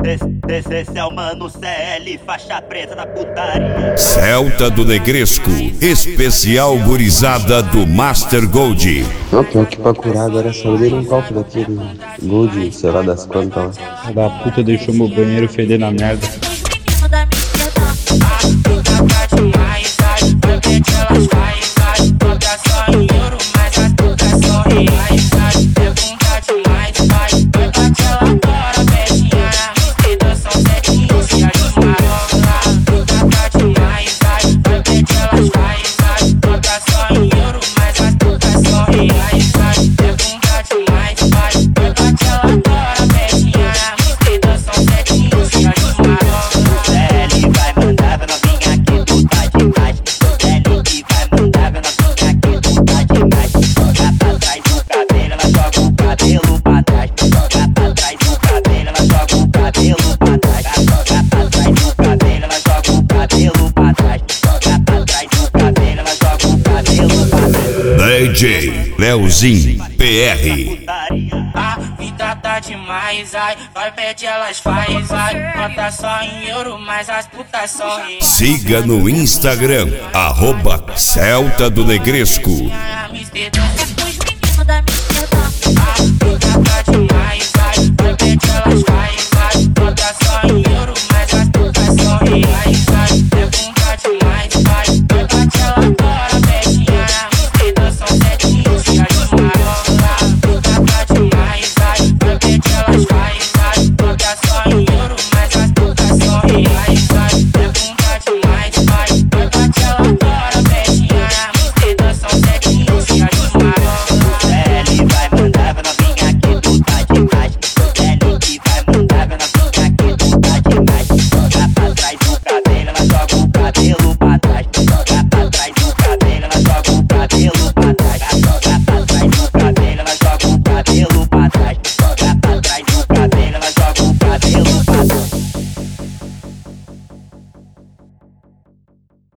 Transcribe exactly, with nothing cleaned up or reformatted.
Esse, esse é o Mano C L, faixa preta da putaria. Celta do Negresco, especial gurizada do Master Gold. Não, pior que pra curar agora é só dele um palco daquele Gold, sei lá das quantas lá. A da puta deixou meu banheiro feder na merda. D J Leozinho P R. A vida tá demais, ai, vai pede elas faz, ai, bota só em euro, mas as putas sorriem. Siga no Instagram, arroba Celta do Negresco. A vida tá demais, ai, vai pede elas faz.